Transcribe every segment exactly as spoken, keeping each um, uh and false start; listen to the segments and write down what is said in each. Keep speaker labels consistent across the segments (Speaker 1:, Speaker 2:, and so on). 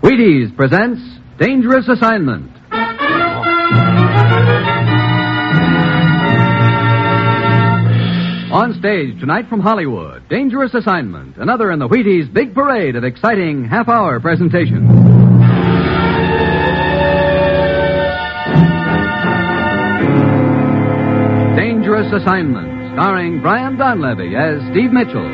Speaker 1: Wheaties presents Dangerous Assignment. On stage tonight from Hollywood, Dangerous Assignment, another in the Wheaties' big parade of exciting half-hour presentations. Dangerous Assignment, starring Brian Donlevy as Steve Mitchell.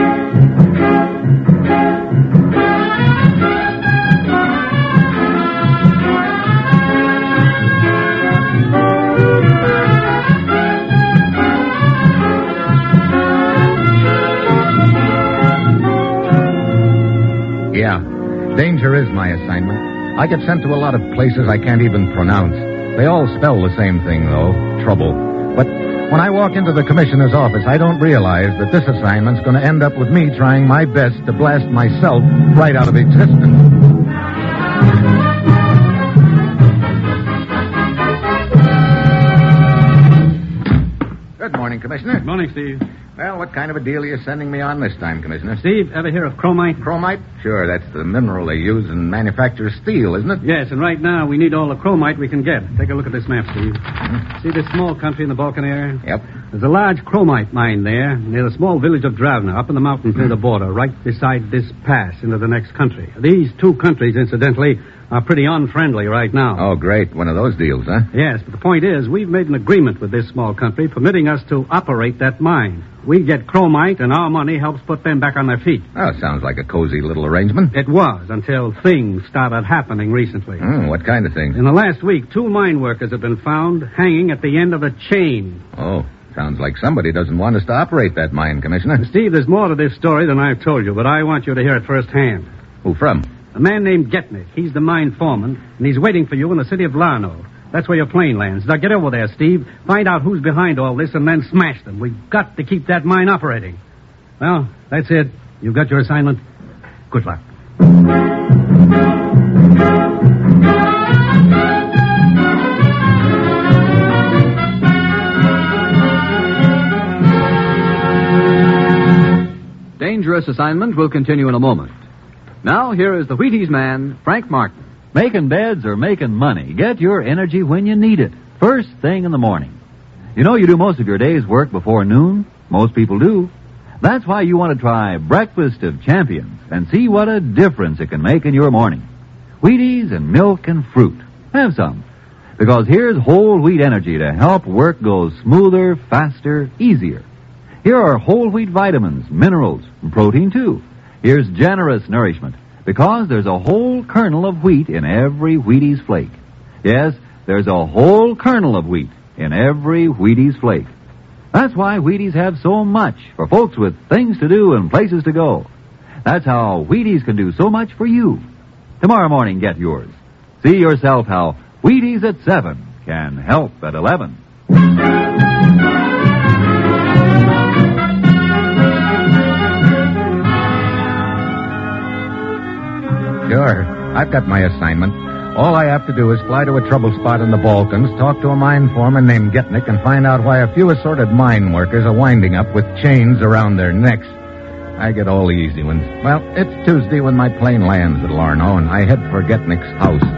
Speaker 2: Yeah, danger is my assignment. I get sent to a lot of places I can't even pronounce. They all spell the same thing, though, trouble. But when I walk into the commissioner's office, I don't realize that this assignment's going to end up with me trying my best to blast myself right out of existence. Good morning, Commissioner.
Speaker 3: Good morning, Steve.
Speaker 2: Well, what kind of a deal are you sending me on this time, Commissioner?
Speaker 3: Steve, ever hear of chromite?
Speaker 2: Chromite? Sure, that's the mineral they use in manufacture steel, isn't it?
Speaker 3: Yes, and right now we need all the chromite we can get. Take a look at this map, Steve. Mm-hmm. See this small country in the Balkan area?
Speaker 2: Yep.
Speaker 3: There's a large chromite mine there near the small village of Dravna, up in the mountains near the border, right beside this pass into the next country. These two countries, incidentally, are pretty unfriendly right now.
Speaker 2: Oh, great. One of those deals, huh?
Speaker 3: Yes, but the point is, we've made an agreement with this small country permitting us to operate that mine. We get chromite, and our money helps put them back on their feet.
Speaker 2: Oh, sounds like a cozy little arrangement.
Speaker 3: It was, until things started happening recently.
Speaker 2: Mm, what kind of things?
Speaker 3: In the last week, two mine workers have been found hanging at the end of a chain.
Speaker 2: Oh, sounds like somebody doesn't want us to operate that mine, Commissioner.
Speaker 3: Steve, there's more to this story than I've told you, but I want you to hear it firsthand.
Speaker 2: Who from?
Speaker 3: A man named Getnick. He's the mine foreman, and he's waiting for you in the city of Larno. That's where your plane lands. Now get over there, Steve. Find out who's behind all this and then smash them. We've got to keep that mine operating. Well, that's it. You've got your assignment. Good luck.
Speaker 1: Dangerous Assignment will continue in a moment. Now, here is the Wheaties man, Frank Martin.
Speaker 4: Making beds or making money, get your energy when you need it. First thing in the morning. You know you do most of your day's work before noon? Most people do. That's why you want to try Breakfast of Champions and see what a difference it can make in your morning. Wheaties and milk and fruit. Have some. Because here's whole wheat energy to help work go smoother, faster, easier. Here are whole wheat vitamins, minerals, and protein too. Here's generous nourishment, because there's a whole kernel of wheat in every Wheaties flake. Yes, there's a whole kernel of wheat in every Wheaties flake. That's why Wheaties have so much for folks with things to do and places to go. That's how Wheaties can do so much for you. Tomorrow morning, get yours. See yourself how Wheaties at seven can help at eleven.
Speaker 2: Sure. I've got my assignment. All I have to do is fly to a trouble spot in the Balkans, talk to a mine foreman named Getnick, and find out why a few assorted mine workers are winding up with chains around their necks. I get all the easy ones. Well, it's Tuesday when my plane lands at Larno, and I head for Getnick's house.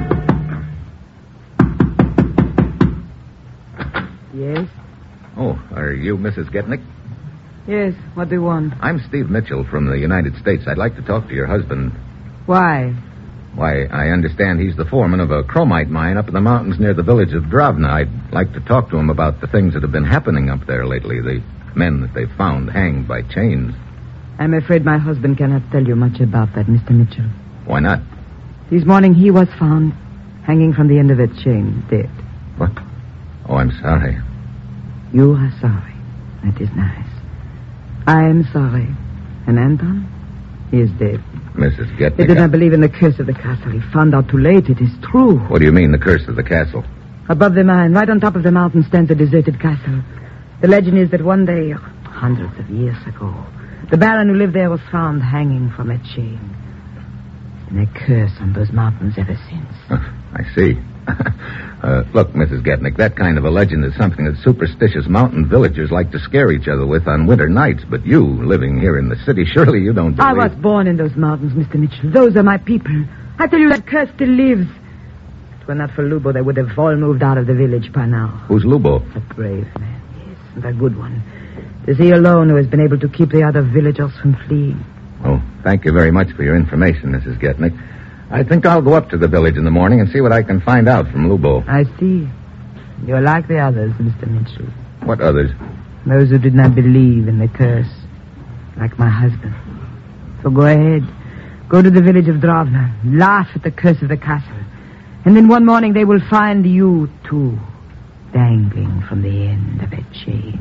Speaker 5: Yes?
Speaker 2: Oh, are you Missus Getnick?
Speaker 5: Yes, what do you want?
Speaker 2: I'm Steve Mitchell from the United States. I'd like to talk to your husband.
Speaker 5: Why?
Speaker 2: Why, I understand he's the foreman of a chromite mine up in the mountains near the village of Dravna. I'd like to talk to him about the things that have been happening up there lately, the men that they've found hanged by chains.
Speaker 5: I'm afraid my husband cannot tell you much about that, Mister Mitchell.
Speaker 2: Why not?
Speaker 5: This morning he was found hanging from the end of a chain, dead.
Speaker 2: What? Oh, I'm sorry.
Speaker 5: You are sorry. That is nice. I am sorry. And Anton? He is dead.
Speaker 2: Missus Getnick.
Speaker 5: He did not believe in the curse of the castle. He found out too late. It is true.
Speaker 2: What do you mean, the curse of the castle?
Speaker 5: Above the mine, right on top of the mountain, stands a deserted castle. The legend is that one day, hundreds of years ago, the baron who lived there was found hanging from a chain. And a curse on those mountains ever since.
Speaker 2: Oh, I see. uh, look, Missus Getnick, that kind of a legend is something that superstitious mountain villagers like to scare each other with on winter nights. But you, living here in the city, surely you don't believe...
Speaker 5: I was born in those mountains, Mister Mitchell. Those are my people. I tell you that curse still lives. If it were not for Lubo, they would have all moved out of the village by now.
Speaker 2: Who's Lubo?
Speaker 5: A brave man, yes, and a good one. It is he alone who has been able to keep the other villagers from fleeing.
Speaker 2: Oh, thank you very much for your information, Missus Getnick. I think I'll go up to the village in the morning and see what I can find out from Lubo.
Speaker 5: I see. You're like the others, Mister Mitchell.
Speaker 2: What others?
Speaker 5: Those who did not believe in the curse. Like my husband. So go ahead. Go to the village of Dravna. Laugh at the curse of the castle. And then one morning they will find you, too, dangling from the end of a chain.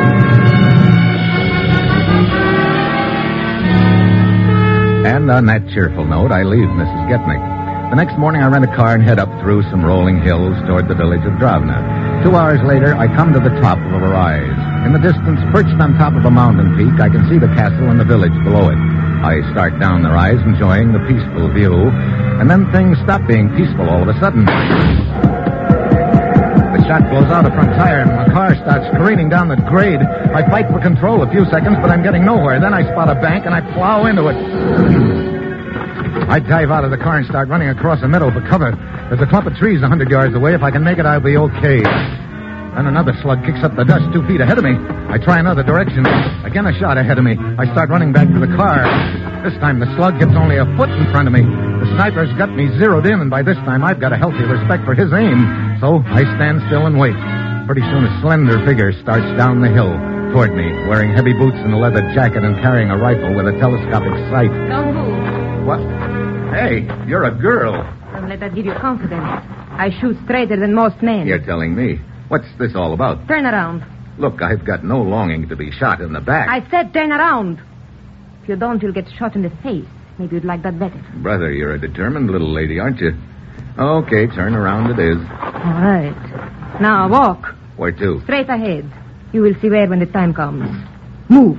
Speaker 2: And on that cheerful note, I leave Missus Getnick. The next morning, I rent a car and head up through some rolling hills toward the village of Dravna. Two hours later, I come to the top of a rise. In the distance, perched on top of a mountain peak, I can see the castle and the village below it. I start down the rise, enjoying the peaceful view, and then things stop being peaceful all of a sudden. The shot blows out a front tire, and my car starts careening down the grade. I fight for control a few seconds, but I'm getting nowhere. Then I spot a bank, and I plow into it. I dive out of the car and start running across a meadow for cover. There's a clump of trees a hundred yards away. If I can make it, I'll be okay. Then another slug kicks up the dust two feet ahead of me. I try another direction. Again, a shot ahead of me. I start running back to the car. This time, the slug gets only a foot in front of me. The sniper's got me zeroed in, and by this time, I've got a healthy respect for his aim. So I stand still and wait. Pretty soon, a slender figure starts down the hill toward me, wearing heavy boots and a leather jacket and carrying a rifle with a telescopic sight.
Speaker 6: Don't move.
Speaker 2: What? Hey, you're a girl.
Speaker 6: Don't let that give you confidence. I shoot straighter than most men.
Speaker 2: You're telling me. What's this all about?
Speaker 6: Turn around.
Speaker 2: Look, I've got no longing to be shot in the back.
Speaker 6: I said turn around. If you don't, you'll get shot in the face. Maybe you'd like that better.
Speaker 2: Brother, you're a determined little lady, aren't you? Okay, turn around it is.
Speaker 6: All right. Now walk.
Speaker 2: Where to?
Speaker 6: Straight ahead. You will see where when the time comes. Move.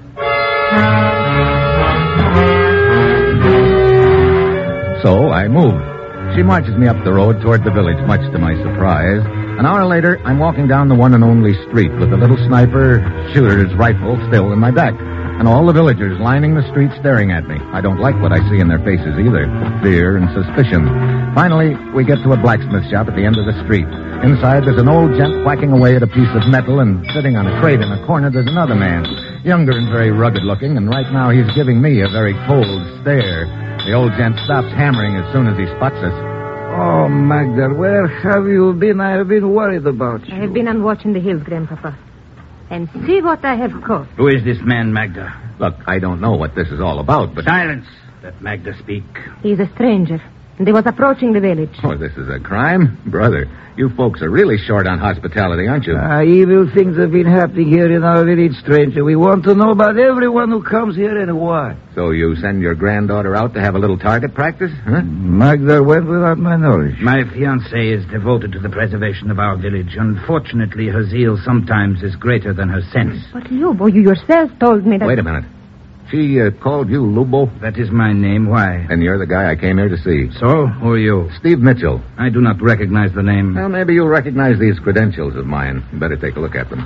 Speaker 2: So I moved. She marches me up the road toward the village, much to my surprise. An hour later, I'm walking down the one and only street with the little sniper shooter's rifle still in my back, and all the villagers lining the street staring at me. I don't like what I see in their faces either. Fear and suspicion. Finally, we get to a blacksmith shop at the end of the street. Inside, there's an old gent whacking away at a piece of metal, and sitting on a crate in a corner, there's another man, younger and very rugged looking, and right now he's giving me a very cold stare. The old gent stops hammering as soon as he spots us.
Speaker 7: Oh, Magda, where have you been? I have been worried about you.
Speaker 6: I have been on watch in the hills, Grandpapa. And see what I have caught.
Speaker 7: Who is this man, Magda?
Speaker 2: Look, I don't know what this is all about, but...
Speaker 7: Silence. Let Magda speak.
Speaker 6: He is a stranger, and he was approaching the village.
Speaker 2: Oh, this is a crime? Brother, you folks are really short on hospitality, aren't you?
Speaker 7: Uh, evil things have been happening here in our village, stranger. We want to know about everyone who comes here and why.
Speaker 2: So you send your granddaughter out to have a little target practice, huh?
Speaker 7: Magda went without my knowledge.
Speaker 8: My fiancée is devoted to the preservation of our village. Unfortunately, her zeal sometimes is greater than her sense.
Speaker 6: But Lubo, you yourself told me that...
Speaker 2: Wait a minute. She uh, called you Lubo?
Speaker 8: That is my name. Why?
Speaker 2: And you're the guy I came here to see.
Speaker 8: So? Who are you?
Speaker 2: Steve Mitchell.
Speaker 8: I do not recognize the name.
Speaker 2: Well, maybe you'll recognize these credentials of mine. You better take a look at them.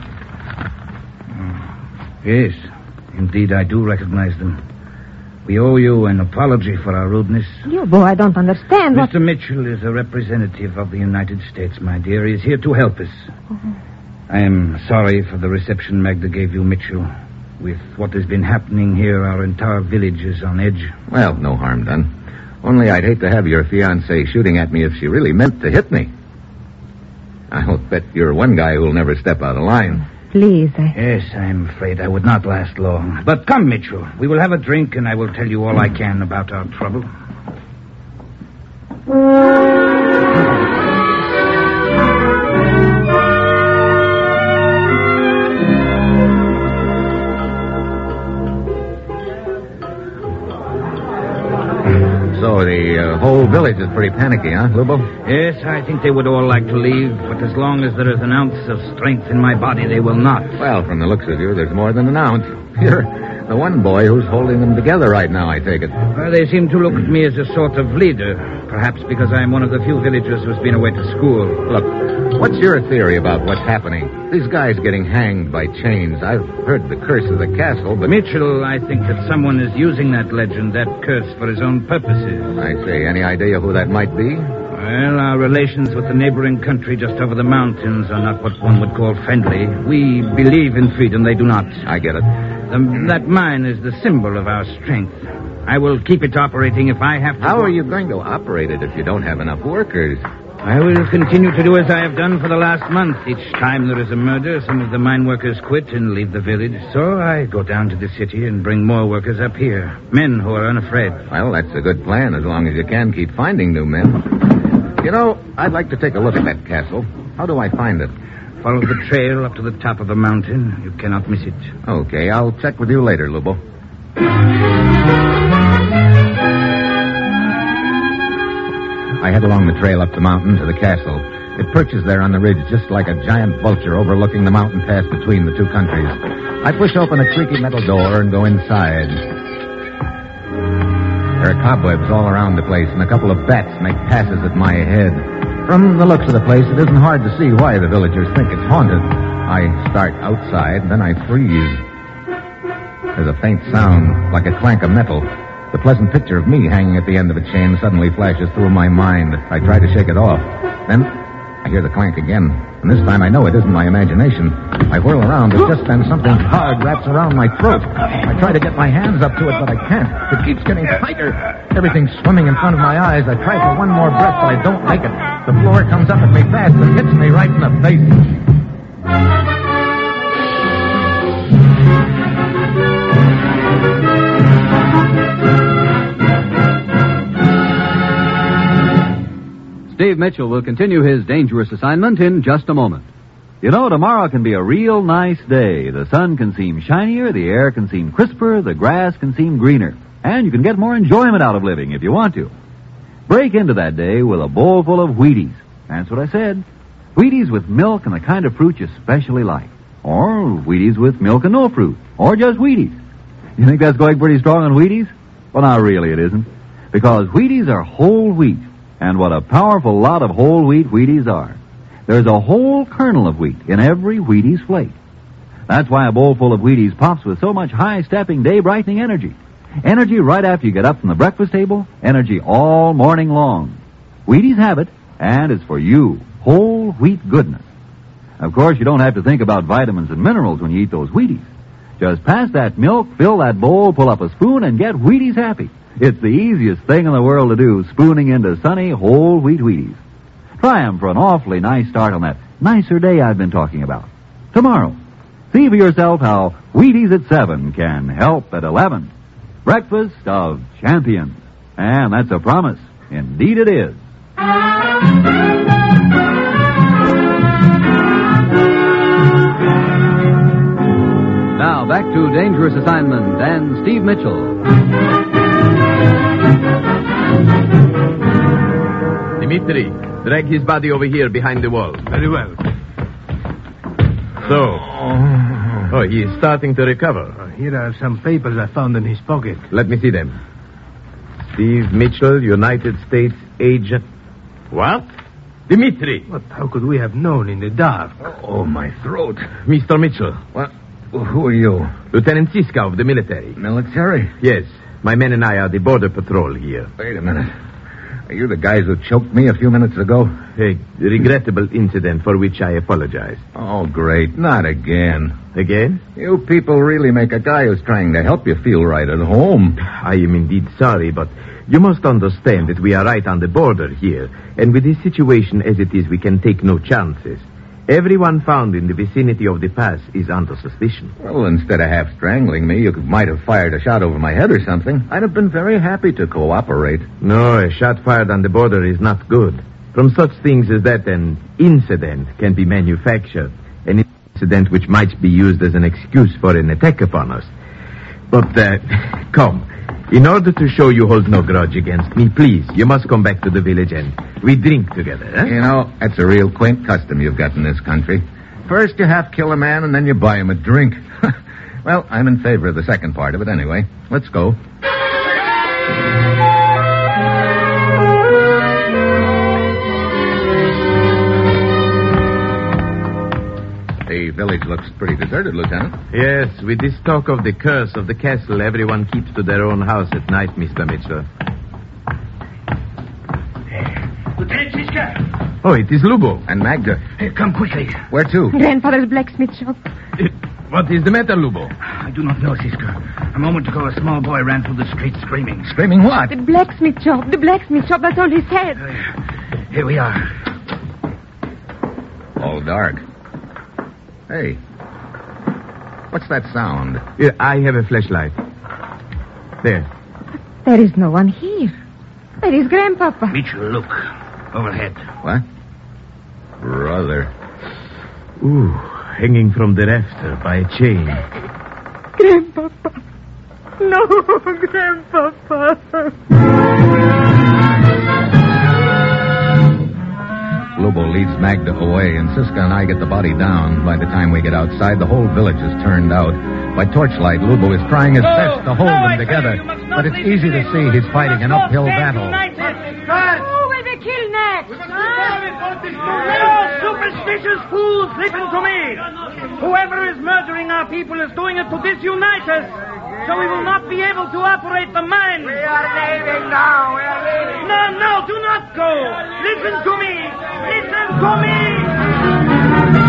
Speaker 8: Yes. Indeed, I do recognize them. We owe you an apology for our rudeness.
Speaker 6: Lubo, I don't understand what...
Speaker 8: Mister Mitchell is a representative of the United States, my dear. He is here to help us.
Speaker 6: Uh-huh.
Speaker 8: I am sorry for the reception Magda gave you, Mitchell. With what has been happening here, our entire village is on edge.
Speaker 2: Well, no harm done. Only I'd hate to have your fiancée shooting at me if she really meant to hit me. I'll bet you're one guy who'll never step out of line.
Speaker 6: Please, I...
Speaker 8: Yes, I'm afraid I would not last long. But come, Mitchell. We will have a drink, and I will tell you all I can about our trouble.
Speaker 2: So the uh, whole village is pretty panicky, huh, Lubo?
Speaker 8: Yes, I think they would all like to leave, but as long as there is an ounce of strength in my body, they will not.
Speaker 2: Well, from the looks of you, there's more than an ounce. You're the one boy who's holding them together right now, I take it.
Speaker 8: Well, they seem to look at me as a sort of leader. Perhaps because I'm one of the few villagers who's been away to school.
Speaker 2: Look, what's your theory about what's happening? These guys getting hanged by chains. I've heard the curse of the castle, but...
Speaker 8: Mitchell, I think that someone is using that legend, that curse, for his own purposes.
Speaker 2: I say, any idea who that might be?
Speaker 8: Well, our relations with the neighboring country just over the mountains are not what one would call friendly. We believe in freedom, they do not.
Speaker 2: I get it.
Speaker 8: The, that mine is the symbol of our strength. I will keep it operating if I have to.
Speaker 2: How are you going to operate it if you don't have enough workers?
Speaker 8: I will continue to do as I have done for the last month. Each time there is a murder, some of the mine workers quit and leave the village. So I go down to the city and bring more workers up here. Men who are unafraid.
Speaker 2: Well, that's a good plan, as long as you can keep finding new men. You know, I'd like to take a look at that castle. How do I find it?
Speaker 8: Follow the trail up to the top of a mountain. You cannot miss it.
Speaker 2: Okay, I'll check with you later, Lubo. I head along the trail up the mountain to the castle. It perches there on the ridge just like a giant vulture overlooking the mountain pass between the two countries. I push open a creaky metal door and go inside. There are cobwebs all around the place, and a couple of bats make passes at my head. From the looks of the place, it isn't hard to see why the villagers think it's haunted. I start outside, then I freeze. There's a faint sound, like a clank of metal. The pleasant picture of me hanging at the end of a chain suddenly flashes through my mind. I try to shake it off. Then I hear the clank again, and this time I know it isn't my imagination. I whirl around, but just then something hard wraps around my throat. I try to get my hands up to it, but I can't. It keeps getting tighter. Everything's swimming in front of my eyes. I try for one more breath, but I don't make it. The floor comes up at me fast and hits me right in the face.
Speaker 1: Steve Mitchell will continue his dangerous assignment in just a moment.
Speaker 4: You know, tomorrow can be a real nice day. The sun can seem shinier, the air can seem crisper, the grass can seem greener. And you can get more enjoyment out of living if you want to. Break into that day with a bowl full of Wheaties. That's what I said. Wheaties with milk and the kind of fruit you especially like. Or Wheaties with milk and no fruit. Or just Wheaties. You think that's going pretty strong on Wheaties? Well, not really, it isn't. Because Wheaties are whole wheat. And what a powerful lot of whole wheat Wheaties are. There's a whole kernel of wheat in every Wheaties flake. That's why a bowl full of Wheaties pops with so much high-stepping, day-brightening energy. Energy right after you get up from the breakfast table. Energy all morning long. Wheaties have it, and it's for you. Whole wheat goodness. Of course, you don't have to think about vitamins and minerals when you eat those Wheaties. Just pass that milk, fill that bowl, pull up a spoon, and get Wheaties happy. It's the easiest thing in the world to do, spooning into sunny, whole wheat Wheaties. Try them for an awfully nice start on that nicer day I've been talking about. Tomorrow, see for yourself how Wheaties at seven can help at eleven. Breakfast of champions. And that's a promise. Indeed it is.
Speaker 1: Now back to Dangerous Assignment and Steve Mitchell.
Speaker 9: Dimitri, drag his body over here behind the wall.
Speaker 10: Very well.
Speaker 9: So. Oh, he is starting to recover.
Speaker 10: Uh, here are some papers I found in his pocket.
Speaker 9: Let me see them. Steve Mitchell, United States agent. What? Dimitri!
Speaker 10: What? How could we have known in the dark?
Speaker 9: Oh, my throat. Mister Mitchell.
Speaker 2: What? Who are you?
Speaker 9: Lieutenant Siska of the military.
Speaker 2: Military?
Speaker 9: Yes. My men and I are the border patrol here.
Speaker 2: Wait a minute. Are you the guys who choked me a few minutes ago?
Speaker 9: A regrettable incident for which I apologize.
Speaker 2: Oh, great. Not again.
Speaker 9: Again?
Speaker 2: You people really make a guy who's trying to help you feel right at home.
Speaker 9: I am indeed sorry, but you must understand that we are right on the border here, and with this situation as it is, we can take no chances. Everyone found in the vicinity of the pass is under suspicion.
Speaker 2: Well, instead of half strangling me, you might have fired a shot over my head or something. I'd have been very happy to cooperate.
Speaker 9: No, a shot fired on the border is not good. From such things as that, an incident can be manufactured. An incident which might be used as an excuse for an attack upon us. But, uh, come. In order to show you hold no grudge against me, please, you must come back to the village and we drink together, eh?
Speaker 2: You know, that's a real quaint custom you've got in this country. First you half kill a man and then you buy him a drink. Well, I'm in favor of the second part of it anyway. Let's go. The village looks pretty deserted, Lieutenant.
Speaker 9: Yes, with this talk of the curse of the castle, everyone keeps to their own house at night, Mister Mitchell.
Speaker 8: Lieutenant Siska!
Speaker 9: Oh, it is Lubo.
Speaker 2: And Magda.
Speaker 8: Hey, come quickly.
Speaker 2: Where to?
Speaker 6: Grandfather's blacksmith shop.
Speaker 9: It, what is the matter, Lubo?
Speaker 8: I do not know, Siska. A moment ago, a small boy ran through the street screaming.
Speaker 2: Screaming what?
Speaker 6: The blacksmith shop. The blacksmith shop. That's all he said.
Speaker 8: Uh, here we are.
Speaker 2: All dark. Hey. What's that sound?
Speaker 9: Yeah, I have a flashlight. There.
Speaker 6: There is no one here. There is Grandpapa.
Speaker 8: Mitchell, look. Overhead.
Speaker 2: What? Brother.
Speaker 9: Ooh, hanging from the rafter by a chain.
Speaker 6: Grandpapa. No, Grandpapa.
Speaker 2: Lubo leads Magda away, and Siska and I get the body down. By the time we get outside, the whole village is turned out. By torchlight, Lubo is trying his
Speaker 8: No,
Speaker 2: best to hold
Speaker 8: no,
Speaker 2: them
Speaker 8: I
Speaker 2: together.
Speaker 8: tell you, you must not
Speaker 2: But it's
Speaker 8: leave
Speaker 2: easy
Speaker 8: me.
Speaker 2: to see he's fighting an
Speaker 8: You must
Speaker 2: uphill
Speaker 8: not stand
Speaker 2: battle.
Speaker 8: united.
Speaker 6: Who will they kill next?
Speaker 8: No superstitious fools, listen to me. Whoever is murdering our people is doing it to disunite us. So we will not be able to operate the mine. We are leaving now. We are leaving. No, no, do not go. Listen to me. Listen to me.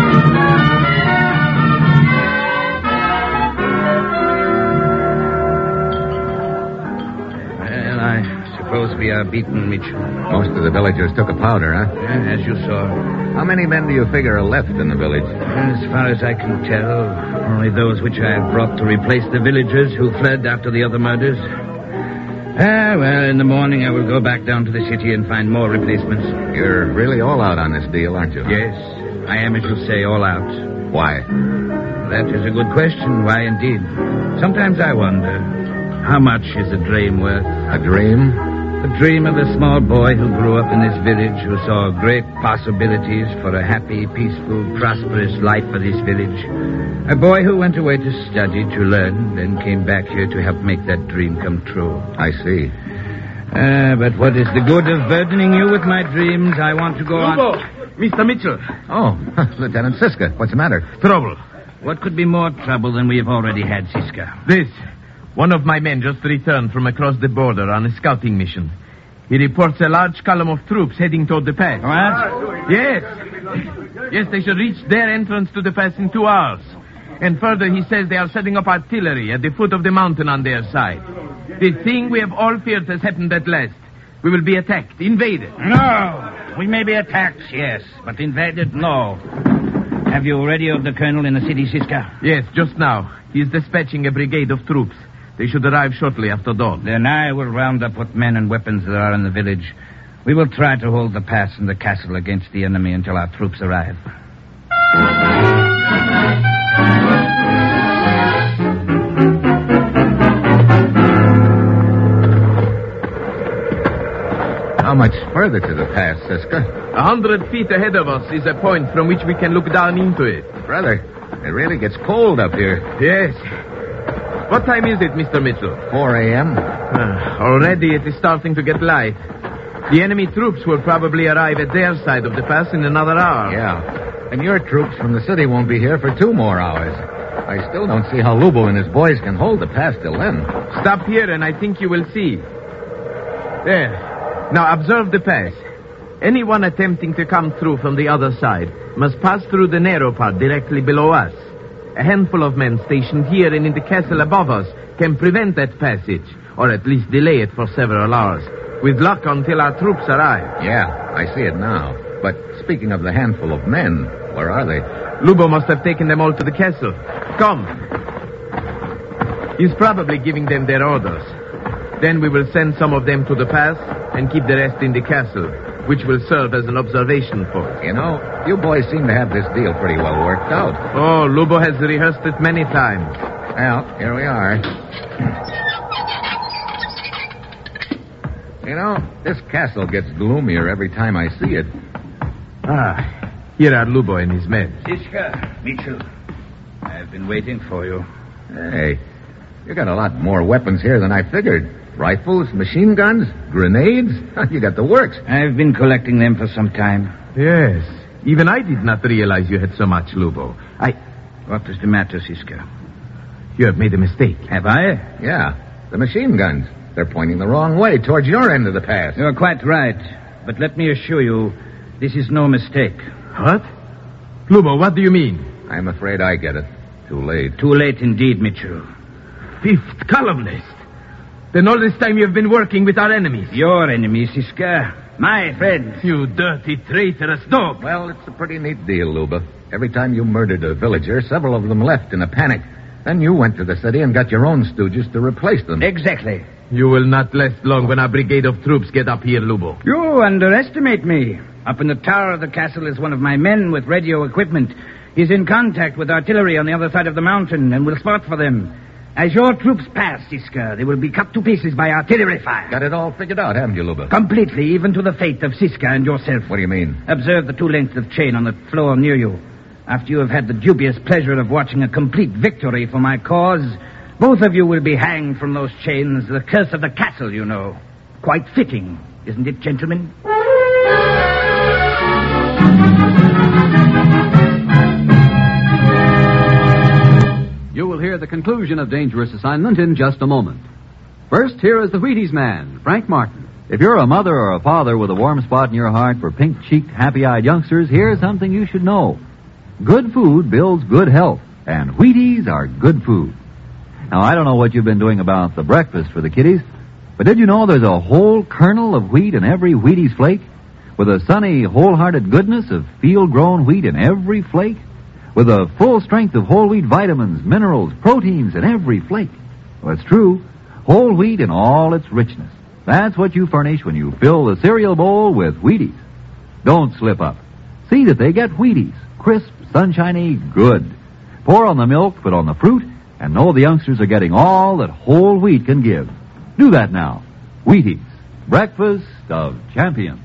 Speaker 8: Well, I suppose we are beaten, Mitchell.
Speaker 2: Most of the villagers took a powder, huh?
Speaker 8: Yeah, as you saw.
Speaker 2: How many men do you figure are left in the village?
Speaker 8: As far as I can tell, only those which I have brought to replace the villagers who fled after the other murders. Ah, well, in the morning I will go back down to the city and find more replacements.
Speaker 2: You're really all out on this deal, aren't you?
Speaker 8: Yes, I am, as you say, all out.
Speaker 2: Why?
Speaker 8: That is a good question. Why, indeed? Sometimes I wonder, how much is a dream worth?
Speaker 2: A dream?
Speaker 8: The dream of a small boy who grew up in this village, who saw great possibilities for a happy, peaceful, prosperous life for this village. A boy who went away to study, to learn, then came back here to help make that dream come true.
Speaker 2: I see.
Speaker 8: Ah, but what is the good of burdening you with my dreams? I want to go
Speaker 9: Lubo!
Speaker 8: on...
Speaker 9: Mister Mitchell!
Speaker 2: Oh, Lieutenant Siska, what's the matter?
Speaker 9: Trouble.
Speaker 8: What could be more trouble than we have already had, Siska?
Speaker 9: This. One of my men just returned from across the border on a scouting mission. He reports a large column of troops heading toward the pass.
Speaker 8: What?
Speaker 9: Yes. Yes, they should reach their entrance to the pass in two hours. And further, he says they are setting up artillery at the foot of the mountain on their side. The thing we have all feared has happened at last. We will be attacked, invaded.
Speaker 8: No. We may be attacked, yes, but invaded, no. Have you radioed the colonel in the city, Siska?
Speaker 9: Yes, just now. He is dispatching a brigade of troops. They should arrive shortly after dawn.
Speaker 8: Then I will round up what men and weapons there are in the village. We will try to hold the pass and the castle against the enemy until our troops arrive.
Speaker 2: How much further to the pass, Siska?
Speaker 9: A hundred feet ahead of us is a point from which we can look down into it.
Speaker 2: Brother, it really gets cold up here.
Speaker 9: Yes. What time is it, Mister Mitchell?
Speaker 2: four a.m.
Speaker 9: Uh, already it is starting to get light. The enemy troops will probably arrive at their side of the pass in another hour.
Speaker 2: Yeah. And your troops from the city won't be here for two more hours. I still don't see how Lubo and his boys can hold the pass till then.
Speaker 9: Stop here and I think you will see. There. Now observe the pass. Anyone attempting to come through from the other side must pass through the narrow part directly below us. A handful of men stationed here and in the castle above us can prevent that passage, or at least delay it for several hours, with luck until our troops arrive.
Speaker 2: Yeah, I see it now. But speaking of the handful of men, where are they?
Speaker 9: Lubo must have taken them all to the castle. Come. He's probably giving them their orders. Then we will send some of them to the pass and keep the rest in the castle, which will serve as an observation post.
Speaker 2: You know, you boys seem to have this deal pretty well worked out.
Speaker 9: Oh, Lubo has rehearsed it many times.
Speaker 2: Well, here we are. You know, this castle gets gloomier every time I see it.
Speaker 9: Ah, here are Lubo and his men.
Speaker 8: Siska, Mitchell, I have been waiting for you.
Speaker 2: Hey, you got a lot more weapons here than I figured. Rifles, machine guns, grenades. You got the works.
Speaker 8: I've been collecting them for some time.
Speaker 9: Yes. Even I did not realize you had so much, Lubo. I...
Speaker 8: What is the matter, Siska?
Speaker 9: You have made a mistake.
Speaker 8: Have I?
Speaker 2: Yeah, the machine guns. They're pointing the wrong way, towards your end of the pass.
Speaker 8: You're quite right. But let me assure you, this is no mistake.
Speaker 9: What? Lubo, what do you mean?
Speaker 2: I'm afraid I get it. Too late.
Speaker 8: Too late indeed, Mitchell.
Speaker 9: Fifth columnist. Then all this time you've been working with our enemies.
Speaker 8: Your enemies, Siska. My friends.
Speaker 9: You dirty, traitorous dog.
Speaker 2: Well, it's a pretty neat deal, Luba. Every time you murdered a villager, several of them left in a panic. Then you went to the city and got your own stooges to replace them.
Speaker 8: Exactly.
Speaker 9: You will not last long when our brigade of troops get up here, Lubo.
Speaker 8: You underestimate me. Up in the tower of the castle is one of my men with radio equipment. He's in contact with artillery on the other side of the mountain and will spot for them. As your troops pass, Siska, they will be cut to pieces by artillery fire.
Speaker 2: Got it all figured out, haven't you, Luba?
Speaker 8: Completely, even to the fate of Siska and yourself.
Speaker 2: What do you mean?
Speaker 8: Observe the two lengths of chain on the floor near you. After you have had the dubious pleasure of watching a complete victory for my cause, both of you will be hanged from those chains, the curse of the castle, you know. Quite fitting, isn't it, gentlemen?
Speaker 1: You will hear the conclusion of Dangerous Assignment in just a moment. First, here is the Wheaties man, Frank Martin.
Speaker 4: If you're a mother or a father with a warm spot in your heart for pink-cheeked, happy-eyed youngsters, here's something you should know. Good food builds good health, and Wheaties are good food. Now, I don't know what you've been doing about the breakfast for the kiddies, but did you know there's a whole kernel of wheat in every Wheaties flake? With a sunny, wholehearted goodness of field-grown wheat in every flake? With a full strength of whole wheat vitamins, minerals, proteins in every flake? Well, it's true. Whole wheat in all its richness. That's what you furnish when you fill the cereal bowl with Wheaties. Don't slip up. See that they get Wheaties. Crisp, sunshiny, good. Pour on the milk, put on the fruit, and know the youngsters are getting all that whole wheat can give. Do that now. Wheaties. Breakfast of champions.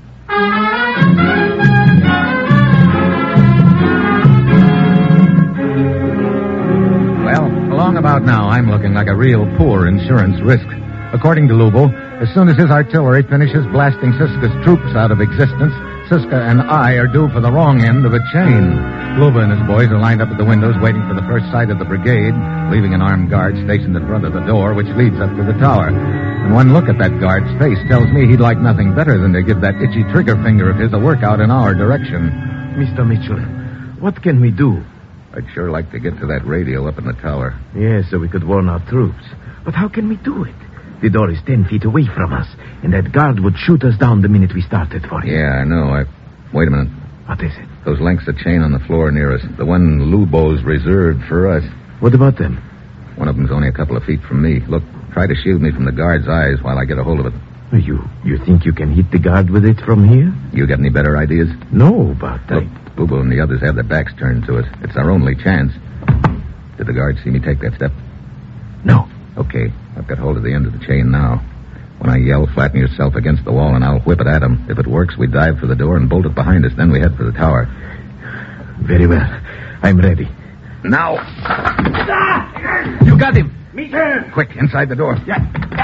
Speaker 2: Well, along about now, I'm looking like a real poor insurance risk. According to Lubo, as soon as his artillery finishes blasting Siska's troops out of existence, Siska and I are due for the wrong end of a chain. Luba and his boys are lined up at the windows waiting for the first sight of the brigade, leaving an armed guard stationed in front of the door, which leads up to the tower. And one look at that guard's face tells me he'd like nothing better than to give that itchy trigger finger of his a workout in our direction.
Speaker 9: Mister Mitchell, what can we do?
Speaker 2: I'd sure like to get to that radio up in the tower.
Speaker 9: Yes, so we could warn our troops. But how can we do it? The door is ten feet away from us, and that guard would shoot us down the minute we started for him.
Speaker 2: Yeah, I know. I... Wait a minute.
Speaker 9: What is it?
Speaker 2: Those lengths of chain on the floor near us. The one Lubo's reserved for us.
Speaker 9: What about them?
Speaker 2: One of them's only a couple of feet from me. Look, try to shield me from the guard's eyes while I get a hold of it.
Speaker 9: You you think you can hit the guard with it from here?
Speaker 2: You got any better ideas?
Speaker 9: No, but
Speaker 2: Look,
Speaker 9: I...
Speaker 2: Lubo and the others have their backs turned to us. It's our only chance. Did the guard see me take that step?
Speaker 9: No.
Speaker 2: Okay, I've got hold of the end of the chain now. When I yell, flatten yourself against the wall and I'll whip it at him. If it works, we dive for the door and bolt it behind us. Then we head for the tower.
Speaker 9: Very well. I'm ready.
Speaker 2: Now.
Speaker 9: You got him.
Speaker 8: Me too.
Speaker 2: Quick, inside the door.
Speaker 8: Yeah.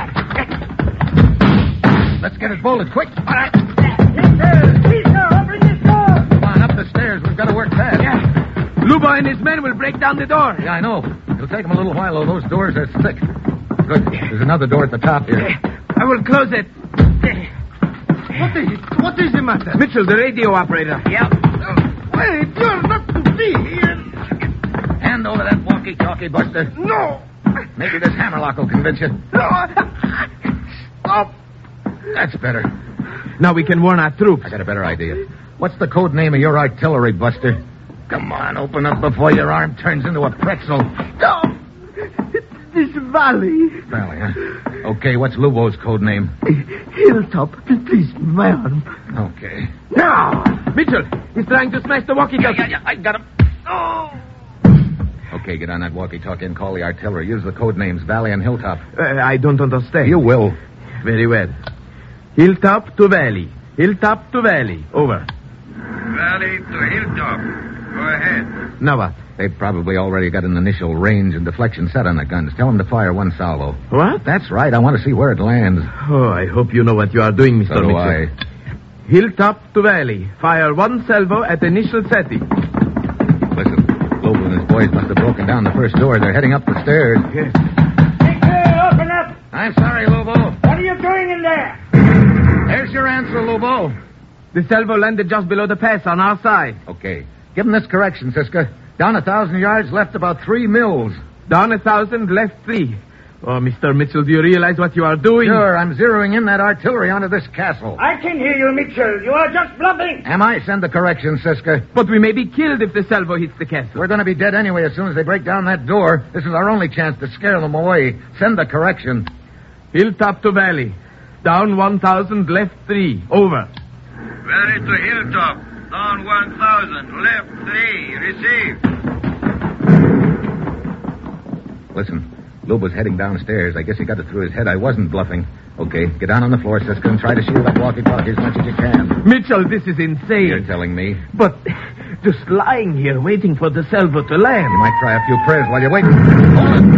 Speaker 2: Let's get it bolted, quick.
Speaker 8: All right. Open this door.
Speaker 2: Come on, up the stairs. We've got to work fast.
Speaker 8: Yeah.
Speaker 9: Luba and his men will break down the door.
Speaker 2: Yeah, I know. It'll take them a little while, though. Those doors are thick. Good. There's another door at the top here.
Speaker 9: I will close it. What is it? What is the matter? Mitchell, the radio operator.
Speaker 8: Yeah.
Speaker 9: Wait, you're not to be here.
Speaker 2: Hand over that walkie-talkie, Buster.
Speaker 9: No.
Speaker 2: Maybe this hammerlock will convince you.
Speaker 9: No. Stop.
Speaker 2: That's better.
Speaker 9: Now we can warn our troops.
Speaker 2: I got a better idea. What's the code name of your artillery, Buster? Come on, open up before your arm turns into a pretzel.
Speaker 9: Stop. This valley.
Speaker 2: Valley, huh? Okay, what's Lubo's code name?
Speaker 9: Hilltop. Please, my arm.
Speaker 2: Okay.
Speaker 9: Now! Mitchell, he's trying to smash the walkie-talkie.
Speaker 2: Yeah, yeah, yeah, I got him. Oh! Okay, get on that walkie-talkie and call the artillery. Use the code names Valley and Hilltop.
Speaker 9: Uh, I don't understand.
Speaker 2: You will.
Speaker 9: Very well. Hilltop to Valley. Hilltop to Valley. Over.
Speaker 8: Valley to Hilltop. Go ahead.
Speaker 2: Now what? They've probably already got an initial range and deflection set on the guns. Tell them to fire one salvo.
Speaker 9: What?
Speaker 2: That's right. I want to see where it lands.
Speaker 9: Oh, I hope you know what you are doing, Mister
Speaker 2: So do
Speaker 9: Mitchell.
Speaker 2: I.
Speaker 9: Hilltop to valley. Fire one salvo at initial setting.
Speaker 2: Listen, Lobo and his boys must have broken down the first door. They're heading up the stairs.
Speaker 9: Yes.
Speaker 7: Take care, open up.
Speaker 2: I'm sorry, Lobo.
Speaker 7: What are you doing in there?
Speaker 2: There's your answer, Lobo.
Speaker 9: The salvo landed just below the pass on our side.
Speaker 2: Okay. Give them this correction, Siska. Down a thousand yards, left about three mills.
Speaker 9: Down a thousand, left three. Oh, Mister Mitchell, do you realize what you are doing?
Speaker 2: Sure, I'm zeroing in that artillery onto this castle.
Speaker 7: I can hear you, Mitchell. You are just bluffing.
Speaker 2: Am I? Send the correction, Siska.
Speaker 9: But we may be killed if the salvo hits the castle.
Speaker 2: We're going to be dead anyway as soon as they break down that door. This is our only chance to scare them away. Send the correction.
Speaker 9: Hilltop to valley. Down one thousand, left three. Over.
Speaker 11: Valley to Hilltop. Down one thousand, left three. Received.
Speaker 2: Listen, Lobo's heading downstairs. I guess he got it through his head. I wasn't bluffing. Okay, get down on the floor, Siska, and try to shield that walkie-talkie as much as you can.
Speaker 9: Mitchell, this is insane.
Speaker 2: You're telling me.
Speaker 9: But just lying here waiting for the salvo to land.
Speaker 2: You might try a few prayers while you're waiting. Hold it.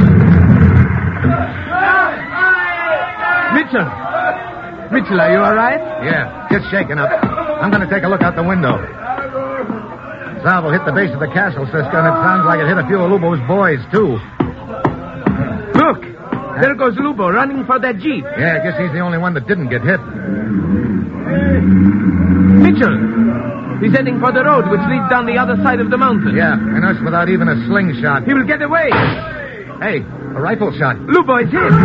Speaker 9: Mitchell! Mitchell, are you all right?
Speaker 2: Yeah, just shaken up. I'm going to take a look out the window. Salvo hit the base of the castle, Siska, and it sounds like it hit a few of Lubo's boys, too.
Speaker 9: Look! There goes Lubo running for that jeep.
Speaker 2: Yeah, I guess he's the only one that didn't get hit.
Speaker 9: Mitchell! He's heading for the road which leads down the other side of the mountain.
Speaker 2: Yeah, and us without even a slingshot.
Speaker 9: He will get away.
Speaker 2: Hey, a rifle shot.
Speaker 9: Lubo is hit.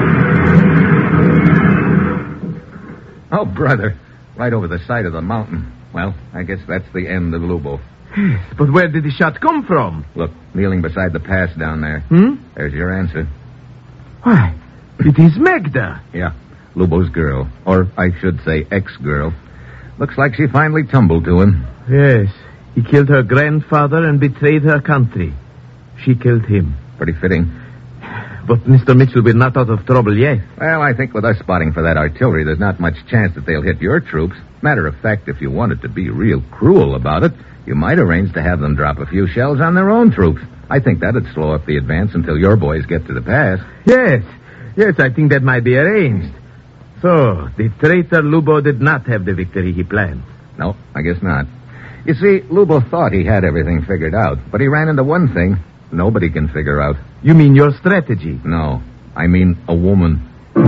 Speaker 2: Oh, brother. Right over the side of the mountain. Well, I guess that's the end of Lubo.
Speaker 9: But where did the shot come from?
Speaker 2: Look, kneeling beside the pass down there.
Speaker 9: Hmm?
Speaker 2: There's your answer.
Speaker 9: Why, it is Magda.
Speaker 2: Yeah, Lubo's girl. Or I should say ex-girl. Looks like she finally tumbled to him.
Speaker 9: Yes, he killed her grandfather and betrayed her country. She killed him.
Speaker 2: Pretty fitting.
Speaker 9: But Mister Mitchell, we're not out of trouble yet.
Speaker 2: Well, I think with us spotting for that artillery, there's not much chance that they'll hit your troops. Matter of fact, if you wanted to be real cruel about it, you might arrange to have them drop a few shells on their own troops. I think that'd slow up the advance until your boys get to the pass.
Speaker 9: Yes, yes, I think that might be arranged. So, the traitor Lubo did not have the victory he planned.
Speaker 2: No, I guess not. You see, Lubo thought he had everything figured out, but he ran into one thing nobody can figure out.
Speaker 9: You mean your strategy?
Speaker 2: No, I mean a woman.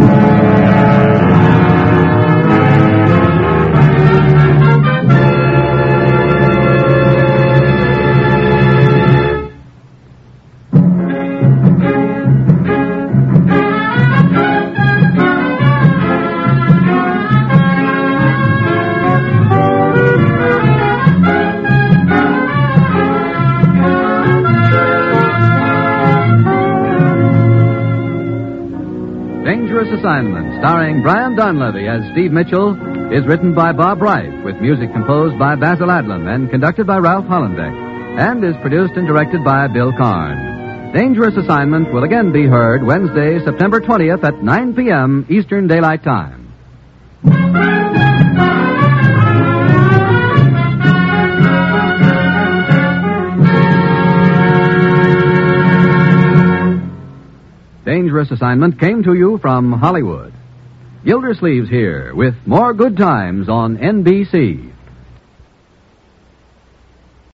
Speaker 1: Assignment, starring Brian Donlevy as Steve Mitchell, is written by Bob Wright, with music composed by Basil Adlam and conducted by Ralph Hollenbeck, and is produced and directed by Bill Karn. Dangerous Assignment will again be heard Wednesday, September twentieth at nine p.m. Eastern Daylight Time. Dangerous Assignment came to you from Hollywood. Gildersleeves here with more good times on N B C.